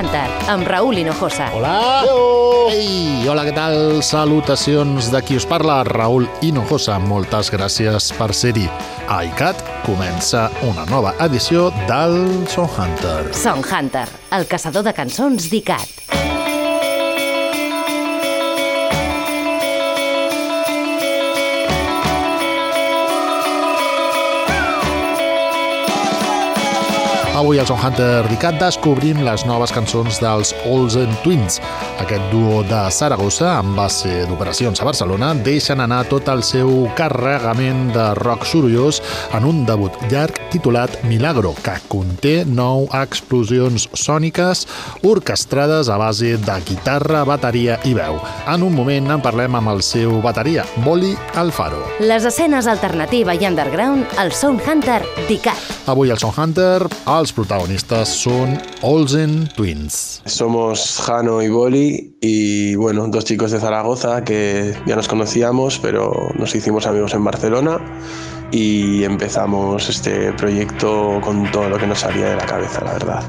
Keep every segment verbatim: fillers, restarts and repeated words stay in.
Hunter, amb Raúl Hinojosa. Hola! Ei, hola, què tal? Salutacions de qui us parla, Raúl Hinojosa. Moltes gràcies per ser-hi. A iCat comença una nova edició del Song Hunter. Song Hunter, el caçador de cançons d'ICAT. Avui al Song Hunter d'ICAT descobrim les noves cançons dels Olsen Twins. Aquest duo de Saragossa, amb base d'operacions a Barcelona, deixen anar tot el seu carregament de rock sorollós en un debut llarg titulat Milagro, que conté nou explosions sòniques orquestrades a base de guitarra, bateria i veu. En un moment en parlem amb el seu bateria, Boli Alfaro. Les escenes alternativa i underground al Song Hunter d'ICAT. Avui al Song Hunter, els protagonistas son Olsen Twins. Somos Jano y Boli y bueno, dos chicos de Zaragoza que ya nos conocíamos, pero nos hicimos amigos en Barcelona y empezamos este proyecto con todo lo que nos salía de la cabeza, la verdad.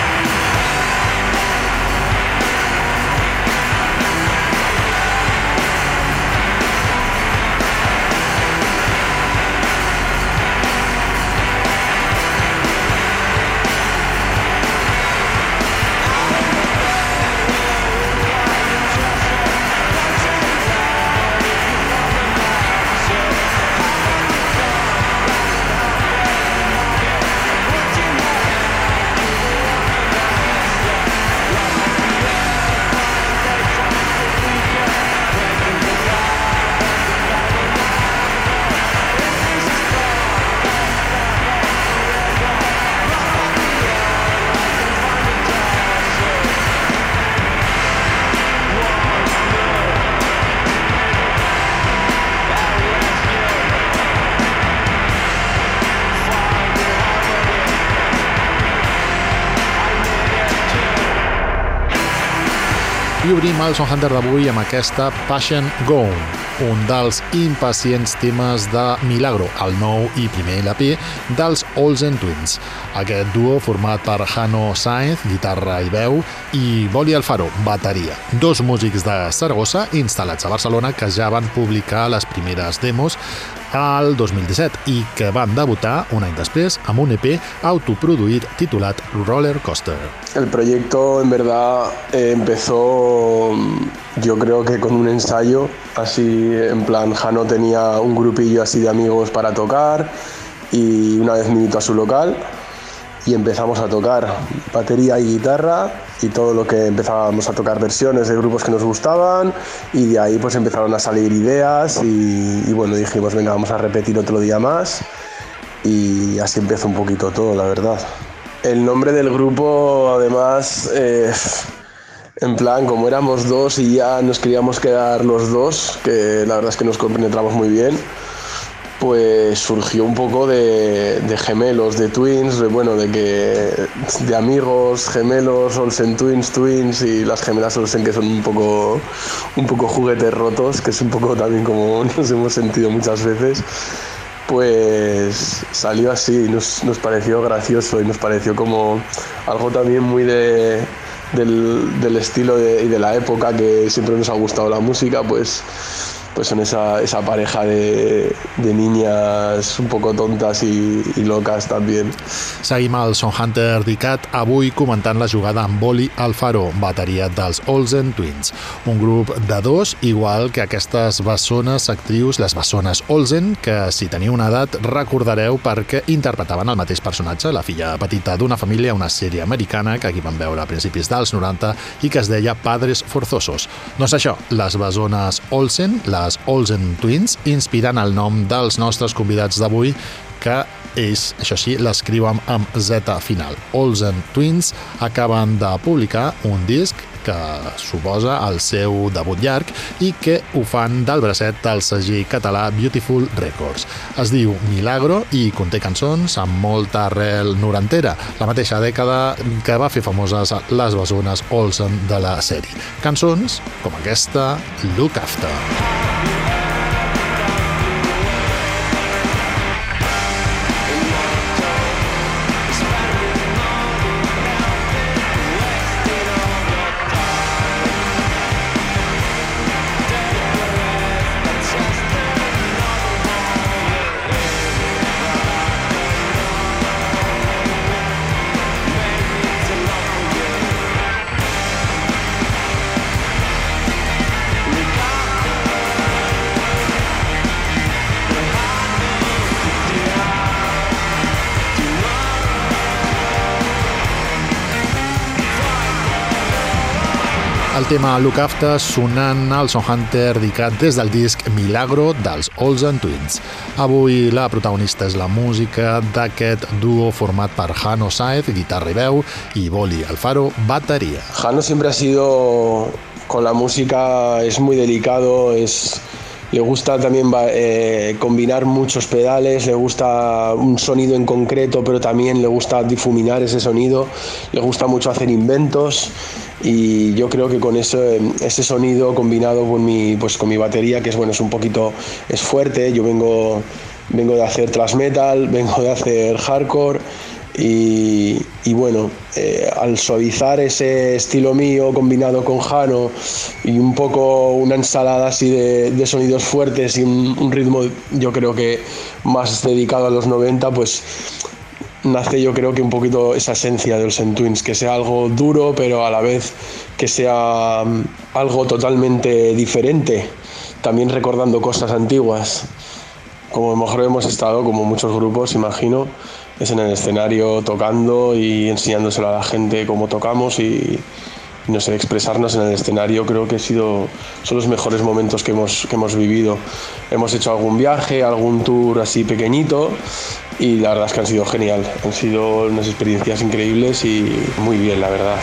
I obrim el Song Hunter d'avui amb aquesta Passion Gone, un dels impacients temes de Milagro, el nou i primer L P dels Olsen Twins. Aquest duo format per Jano Sainz, guitarra i veu, i Boli Alfaro, bateria. Dos músics de Saragossa instal·lats a Barcelona que ja van publicar les primeres demos al dos mil disset i que van debutar un any després amb un E P autoproduït titulat Roller Coaster. El proyecto en verdad eh, empezó yo creo que con un ensayo, así en plan Jano tenía un grupillo así de amigos para tocar y una vez me invitó a su local y empezamos a tocar batería y guitarra y todo lo que empezábamos a tocar versiones de grupos que nos gustaban y de ahí pues empezaron a salir ideas y, y bueno, dijimos venga, vamos a repetir otro día más y así empezó un poquito todo, la verdad. El nombre del grupo además, eh, en plan como éramos dos y ya nos queríamos quedar los dos, que la verdad es que nos compenetramos muy bien, pues surgió un poco de, de gemelos, de twins, de, bueno, de que de amigos, gemelos, Olsen Twins, twins y las gemelas Olsen que son un poco, un poco juguetes rotos, que es un poco también como nos hemos sentido muchas veces. Pues salió así, nos, nos pareció gracioso y nos pareció como algo también muy de, del, del estilo de, y de la época que siempre nos ha gustado la música, pues pues son esa, esa pareja de, de niñas un poco tontas i, i loques també. Seguim al Song Hunter d'ICAT, avui comentant la jugada amb Boli Alfaro, bateria dels Olsen Twins. Un grup de dos, igual que aquestes bessones actrius, les bessones Olsen, que si teniu una edat recordareu perquè interpretaven el mateix personatge, la filla petita d'una família, una sèrie americana que aquí vam veure a principis dels noranta i que es deia Padres Forzosos. Doncs això, les bessones Olsen, les Olsen Twins, inspirant el nom dels nostres convidats d'avui, que ells, això sí, l'escriuen amb Z final. Olsen Twins acaben de publicar un disc que suposa el seu debut llarg i que ho fan del bracet del segell català Beautiful Records. Es diu Milagro i conté cançons amb molta arrel norantera, la mateixa dècada que va fer famoses les bessones Olsen de la sèrie. Cançons com aquesta, Look After. El tema Look After sonant al Sound Hunter dedicat des del disc Milagro dels Olsen Twins. Avui la protagonista és la música d'aquest duo format per Jano Sáez, guitarra i veu, i Boli Alfaro, bateria. Jano siempre ha sido, con la música es muy delicado, es... Le gusta también eh, combinar muchos pedales, le gusta un sonido en concreto, pero también le gusta difuminar ese sonido, le gusta mucho hacer inventos y yo creo que con ese, ese sonido combinado con mi, pues con mi batería, que es, bueno, es un poquito es fuerte, yo vengo, vengo de hacer thrash metal, vengo de hacer hardcore. Y, y bueno, eh, al suavizar ese estilo mío combinado con Jano y un poco una ensalada así de, de sonidos fuertes y un, un ritmo yo creo que más dedicado a los noventa, pues nace yo creo que un poquito esa esencia de Olsen Twins, que sea algo duro pero a la vez que sea algo totalmente diferente, también recordando cosas antiguas. Como mejor hemos estado, como muchos grupos, imagino, es en el escenario tocando y enseñándoselo a la gente cómo tocamos y, y no sé, expresarnos en el escenario. Creo que ha sido, son los mejores momentos que hemos, que hemos vivido. Hemos hecho algún viaje, algún tour así pequeñito y la verdad es que han sido genial. Han sido unas experiencias increíbles y muy bien, la verdad.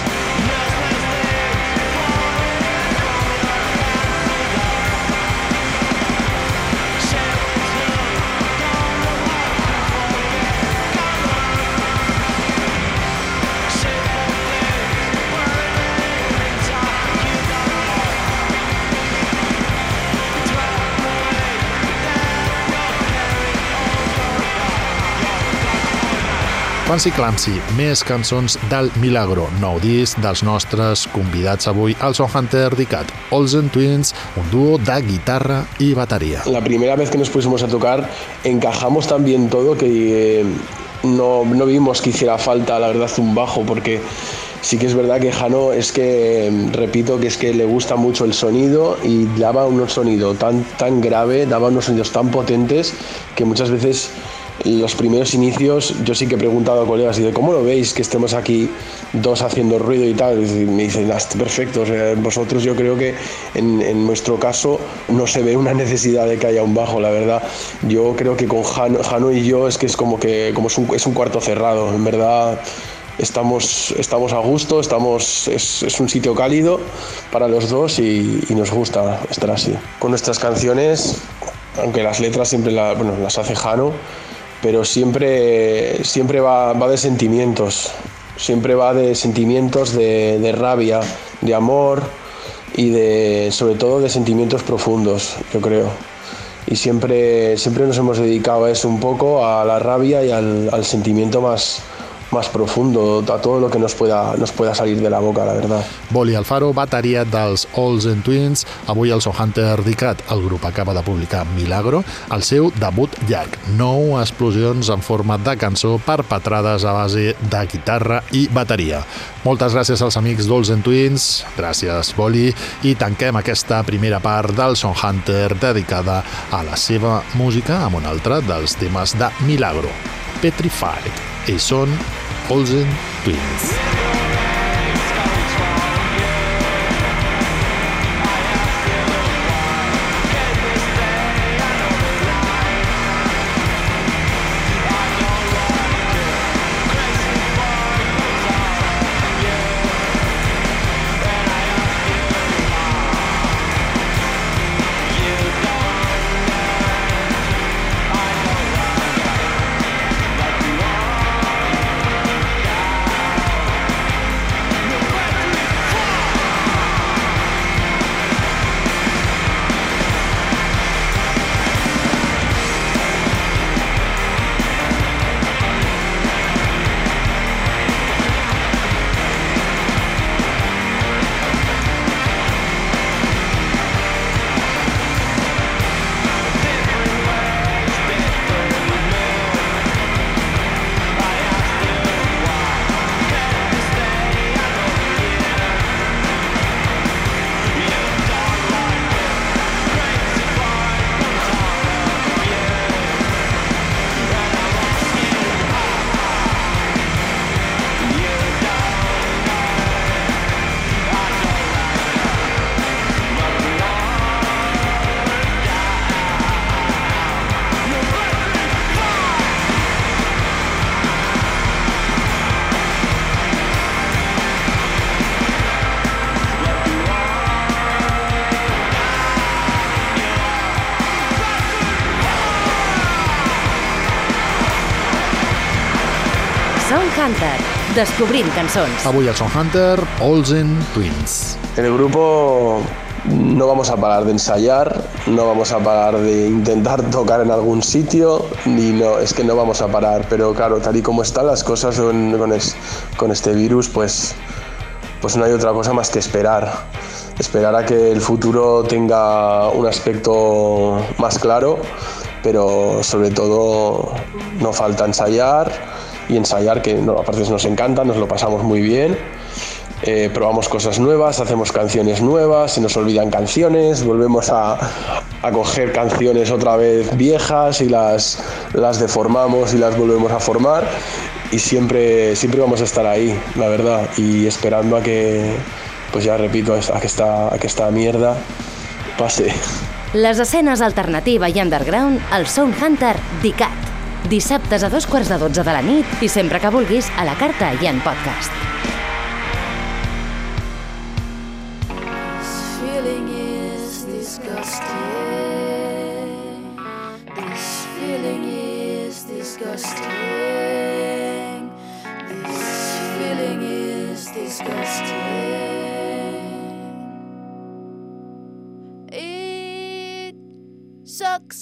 Fancy Clancy, més cançons del Milagro, nou disc dels nostres convidats avui al Sound Hunter dedicat Olsen Twins, un dúo de guitarra y batería. La primera vez que nos pusimos a tocar encajamos tan bien todo que eh, no, no vimos que hiciera falta, la verdad, un bajo, porque sí que es verdad que Jano es que, repito, que es que le gusta mucho el sonido y daba un sonido tan, tan grave, daba unos sonidos tan potentes que muchas veces los primeros inicios yo sí que he preguntado a colegas y de cómo lo veis que estemos aquí dos haciendo ruido y tal, y me dicen, ah, perfecto, o sea, vosotros yo creo que en, en nuestro caso no se ve una necesidad de que haya un bajo, la verdad. Yo creo que con Jano, Jano y yo es que es como que como es un, es un cuarto cerrado, en verdad. Estamos, estamos a gusto, estamos, es, es un sitio cálido para los dos y, y nos gusta estar así. Con nuestras canciones, aunque las letras siempre la, bueno, las hace Jano, pero siempre, siempre va, va de sentimientos, siempre va de sentimientos de, de rabia, de amor y de, sobre todo de sentimientos profundos, yo creo. Y siempre, siempre nos hemos dedicado a eso un poco, a la rabia y al, al sentimiento más, más profundo, a todo lo que nos pueda, nos pueda salir de la boca, la verdad. Boli Alfaro, bateria dels Olsen Twins. Avui el Sound Hunter dedicat. El grup acaba de publicar Milagro, el seu debut llarg. Nou explosions en forma de cançó perpetrades a base de guitarra i bateria. Moltes gràcies als amics d'Olsen Twins, gràcies Boli, i tanquem aquesta primera part del Sound Hunter dedicada a la seva música amb un altre dels temes de Milagro, Petrified. I són Olsen Twins. Hunter, descobrint cançons. Avui al Sound Hunter, Olsen Twins. En el grupo no vamos a parar de ensayar, no vamos a parar de intentar tocar en algún sitio, ni no, es que no vamos a parar, pero claro, tal y como están las cosas con, con, es, con este virus, pues, pues no hay otra cosa más que esperar. Esperar a que el futuro tenga un aspecto más claro, pero sobre todo no falta ensayar y ensayar, que no, aparte nos encanta, nos lo pasamos muy bien. Eh, probamos cosas nuevas, hacemos canciones nuevas, se nos olvidan canciones, volvemos a, a coger canciones otra vez viejas y las, las deformamos y las volvemos a formar, y siempre, siempre vamos a estar ahí, la verdad, y esperando a que, pues ya repito, a que esta, a que esta mierda pase. Les escenes alternativa i underground al Sound Hunter d'ICAT. Dissabtes a dos quarts de dotze de la nit i sempre que vulguis a la carta i en podcast. Sucks.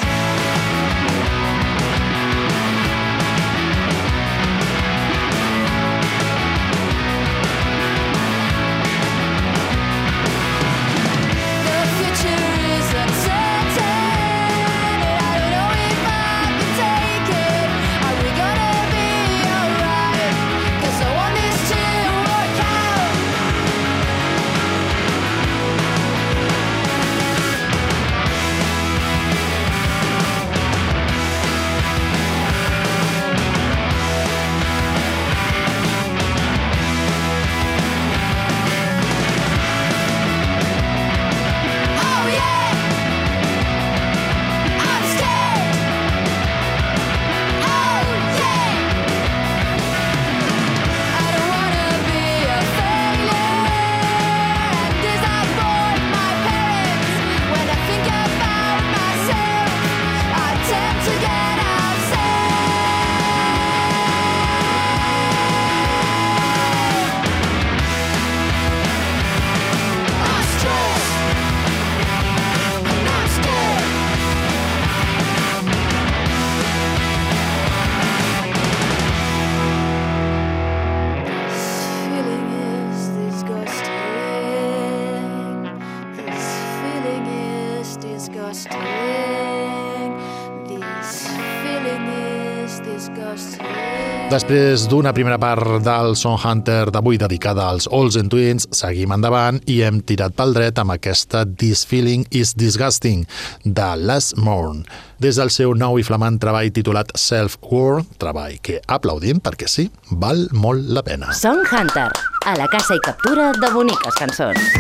Després d'una primera part del Sound Hunter d'avui dedicada als Olsen Twins, seguim endavant i hem tirat pel dret amb aquesta This Feeling is Disgusting, de Les Morn. Des del seu nou i flamant treball titulat Self-War, treball que aplaudim perquè sí, val molt la pena. Sound Hunter, a la caça i captura de boniques cançons.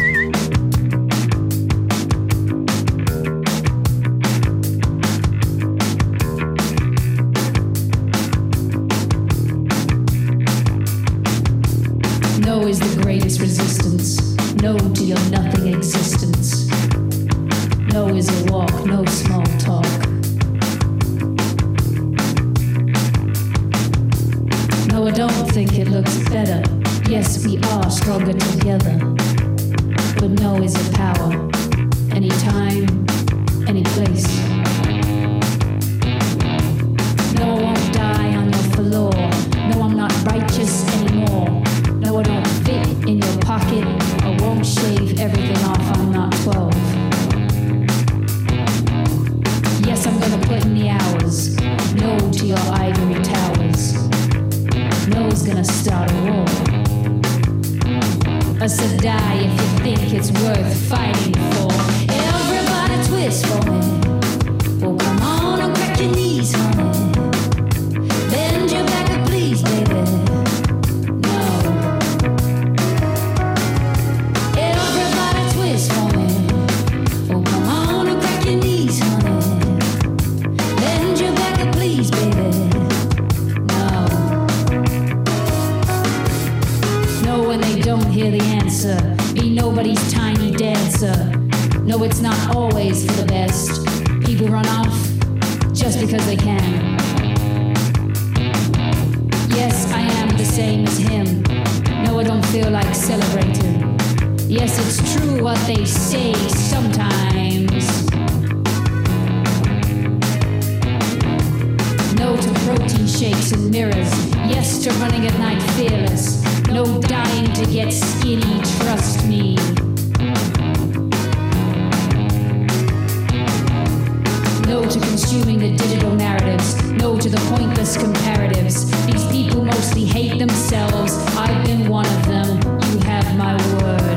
No is the greatest resistance. No to your nothing existence. No is a walk, no small talk. No, I don't think it looks better. Yes, we are stronger together. But no is a power. Any time, any place. No, I won't die on your floor. No, I'm not righteous anymore. No, I don't fit in your pocket. I won't shave everything off, I'm not twelve. Yes, I'm gonna put in the hours. No to your ivory towers. No's gonna start a war. I said die if you think it's worth fighting for. Everybody twist for me. Oh, come on and crack your knees, honey. Bend your back up, please, baby. Be nobody's tiny dancer. No, it's not always for the best. People run off just because they can. Yes, I am the same as him. No, I don't feel like celebrating. Yes, it's true what they say sometimes. No to protein shakes and mirrors. Yes to running at night fearless. No dying to get skinny, trust me. No to consuming the digital narratives. No to the pointless comparatives. These people mostly hate themselves. I've been one of them. You have my word.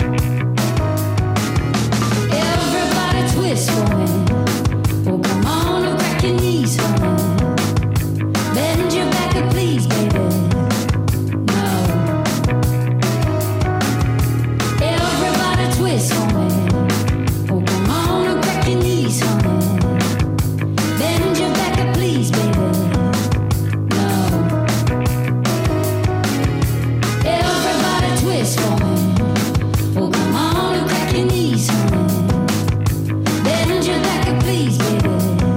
Everybody twist for me. Oh, come on and crack your knees for me. Bend your back and please, baby. No. Everybody twist for me. Oh, come on and crack your knees for me. Bend your back and please, baby. No. Everybody twist for me. Oh, come on and crack your knees for me. Bend your back and please, baby.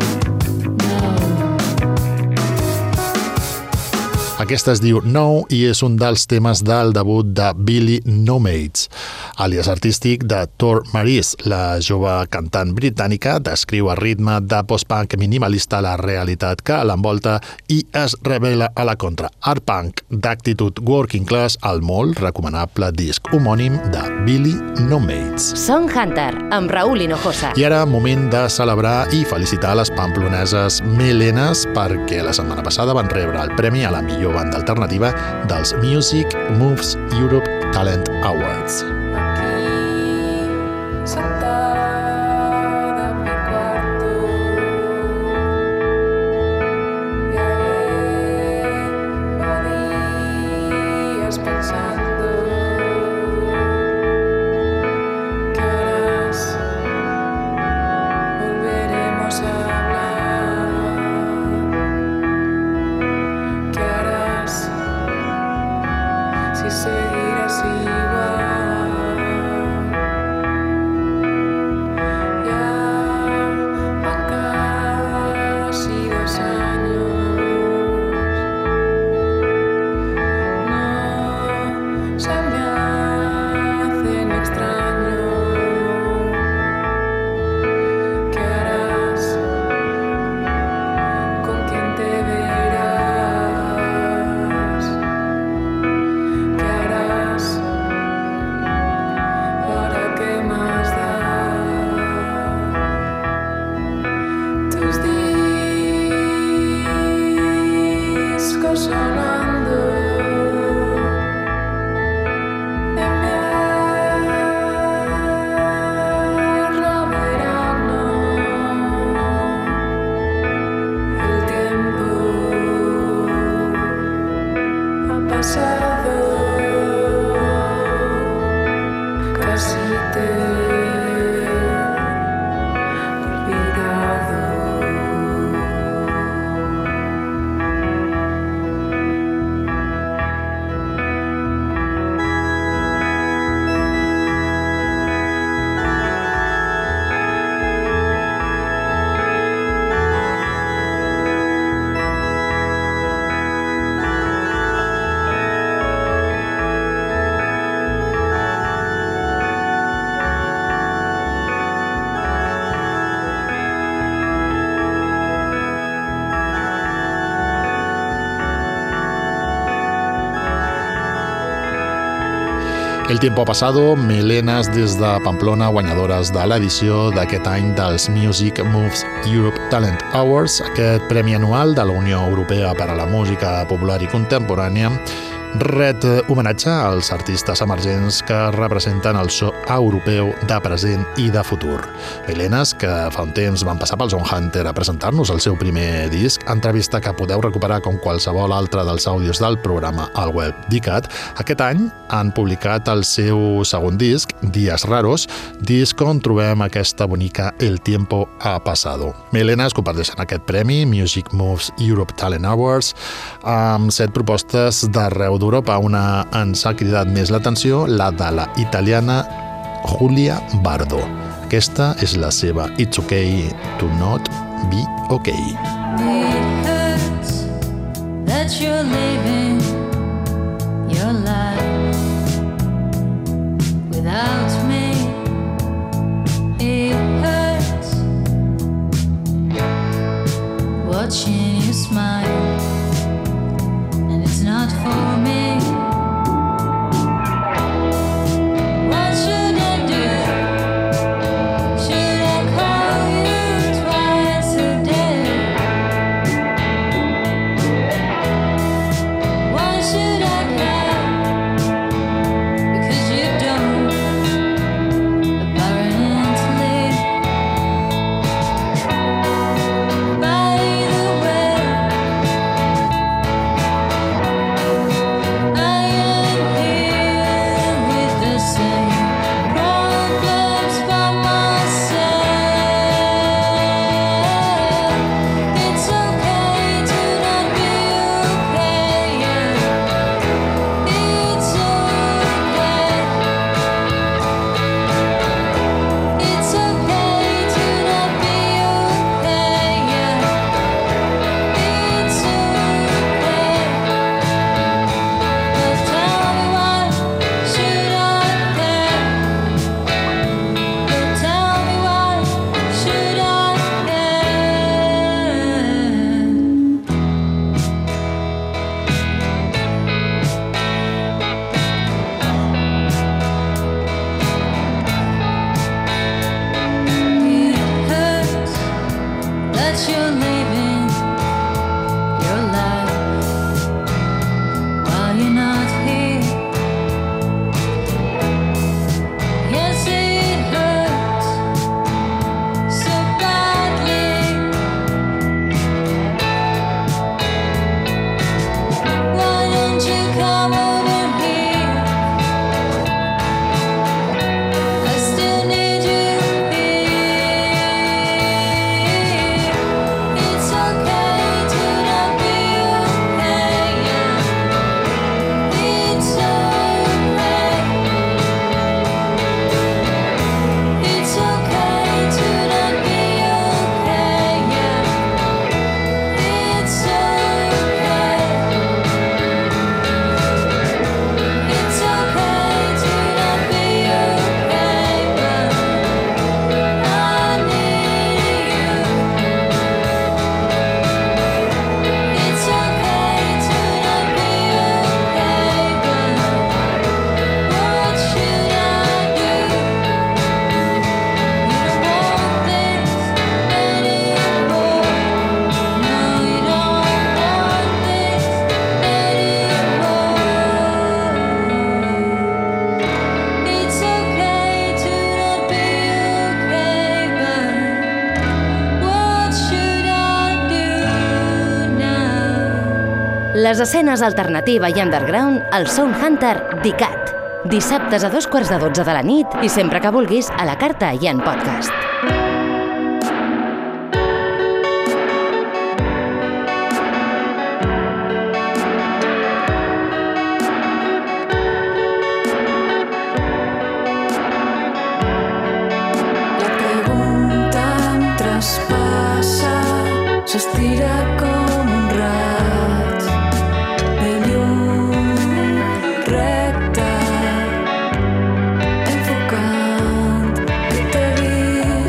Aquesta es diu No i és un dels temes del debut de Billy Nomads, àlies artístic de Tor Maris. La jove cantant britànica descriu el ritme de post-punk minimalista la realitat que l'envolta i es revela a la contra. Art punk d'actitud working class, el molt recomanable disc homònim de Billy Nomads. Song Hunter, amb Raúl Hinojosa. I ara, moment de celebrar i felicitar les pamploneses Melenes perquè la setmana passada van rebre el premi a la millor banda alternativa dels Music Moves Europe Talent Awards. El tiempo ha pasado, Melenes des de Pamplona, guanyadores de l'edició d'aquest any dels Music Moves Europe Talent Awards, aquest premi anual de la Unió Europea per a la Música Popular i Contemporània, ret homenatge als artistes emergents que representen el so europeu de present i de futur. Melenes, que fa un temps van passar pel Sound Hunter a presentar-nos el seu primer disc, entrevista que podeu recuperar com qualsevol altre dels àudios del programa al web d'ICAT, aquest any han publicat el seu segon disc, Días Raros, disc on trobem aquesta bonica El tiempo ha pasado. Melenes comparteixen aquest premi, Music Moves Europe Talent Awards, amb set propostes d'arreu d'Europa. Una ens ha cridat més l'atenció, la de la italiana Julia Bardo. Aquesta és la seva It's Okay to Not Be Okay. It hurts that you're leaving, your life without me. It hurts watching you smile, and it's not for me. What should I do? Should I call you twice a day? Why should I cry? Because you don't, apparently. By the way, I am here with the same problems by myself. It's okay to not be okay, yeah. It's okay. It's okay to not be okay, yeah. It's okay. But tell me, why should I care? But tell me, why should I It hurts that you're living your life while you're not here. Yes, it hurts so badly. Why don't you come over here? I still need you here. It's okay to not be okay, yeah. It's okay. It's okay to not be okay, yeah. It's okay. It's okay to not be okay, but I need you. It's okay to not be okay, but what should I do? You don't want this anymore. No, you don't want this anymore. It's okay to not be okay, but what should I do now? Les escenes alternativa i underground al Sound Hunter d'ICAT. Dissabtes a dos quarts de dotze de la nit i sempre que vulguis a la carta i en podcast. La pregunta em traspassa, s'estira com un raig de llum recta, enfocant que t'he vist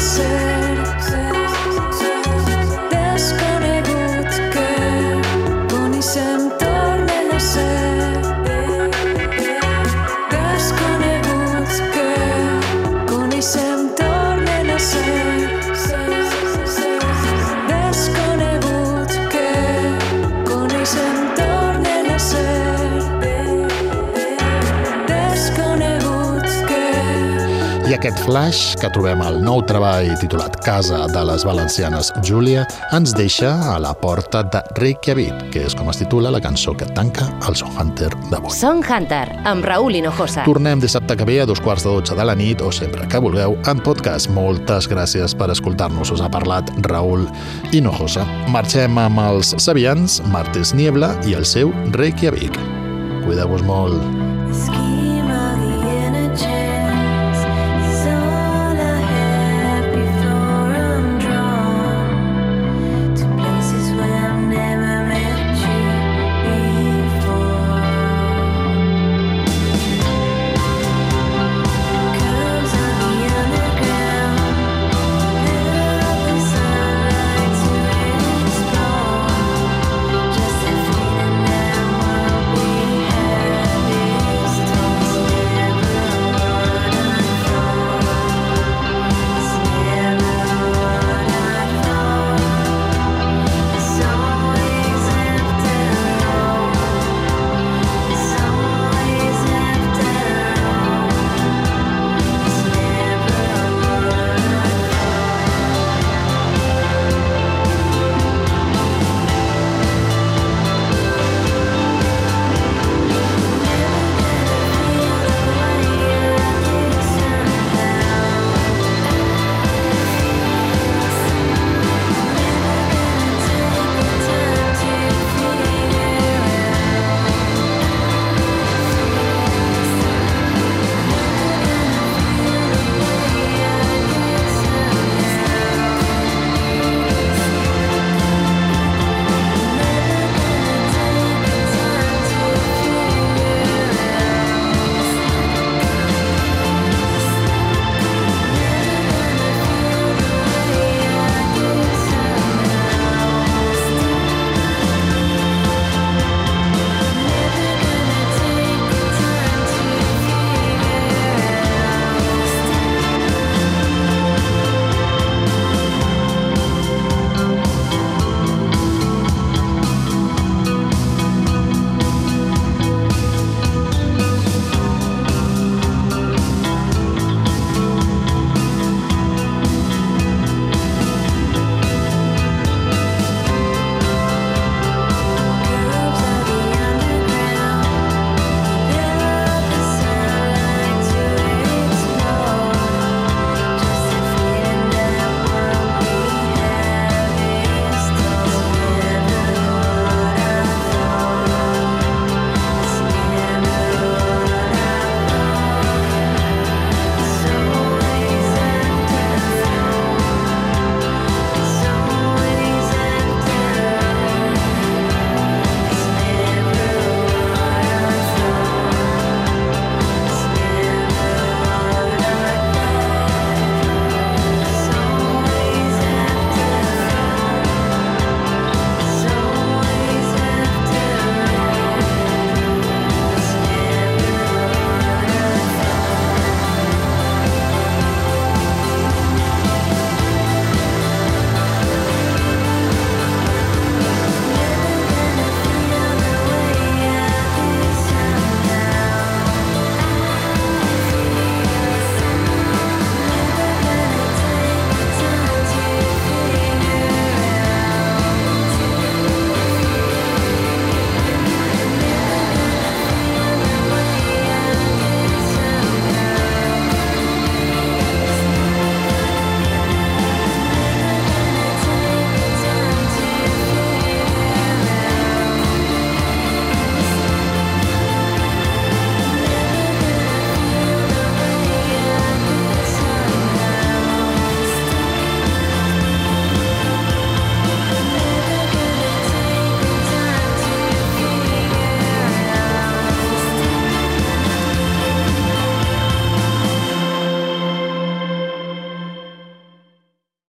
ser desconegut que coneixem tornen a ser desconeguts que coneixem tornen a ser desconeguts que coneixem tornen a ser desconeguts que. I aquest flash que trobem al nou treball titulat Casa de les Valencianes Júlia ens deixa a la porta de Reykjavik, que és com es titula la cançó que tanca el Song Hunter d'avui. Song Hunter, amb Raúl Hinojosa. Tornem dissabte que ve a dos quarts de dotze de la nit o sempre que vulgueu en podcast. Moltes gràcies per escoltar-nos. Us ha parlat Raúl Hinojosa. Marxem amb els Sabians, Martes Niebla i el seu Reykjavik. Cuideu-vos molt.